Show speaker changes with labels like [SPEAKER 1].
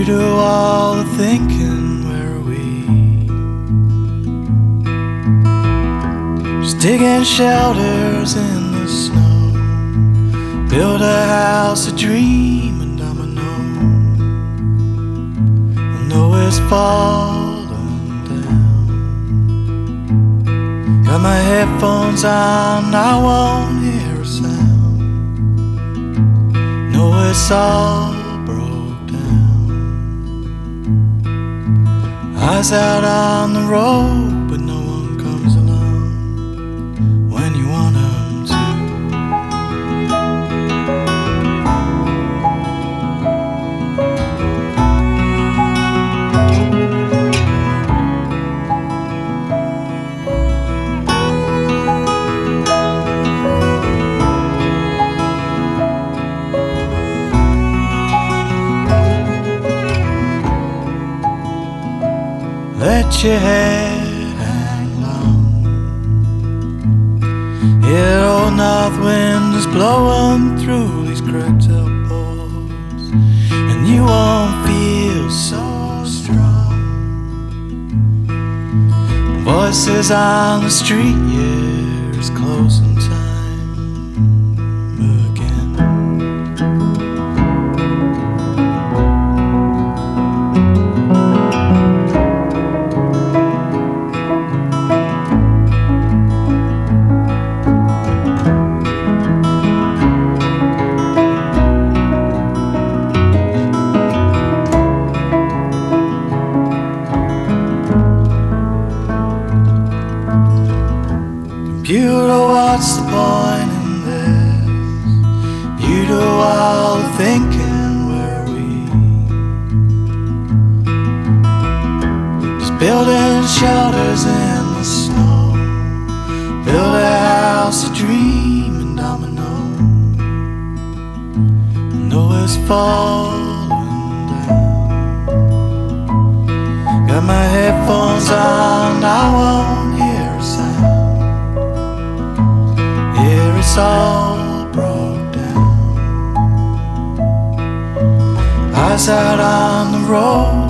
[SPEAKER 1] do all the thinking, where are we? Just digging shelters in the snow, build a house, a dream, and I'm I know it's falling down. Got my headphones on, I won't hear a sound. Know it's all broke down. Eyes out on the road, but no one comes along when you want them to. Let your head hang long. Yeah, old north wind is blowing through these cracked elbows, and you won't feel so strong. Voices on the street, yeah, it's closing time again. Computer, what's the point in this? You do all the thinking, where are we? Just building shelters in the snow, build a house, a dream, and I'm I know it's falling down. Got my headphones on, I won't hear a sound. It's all broke down. Eyes out on the road,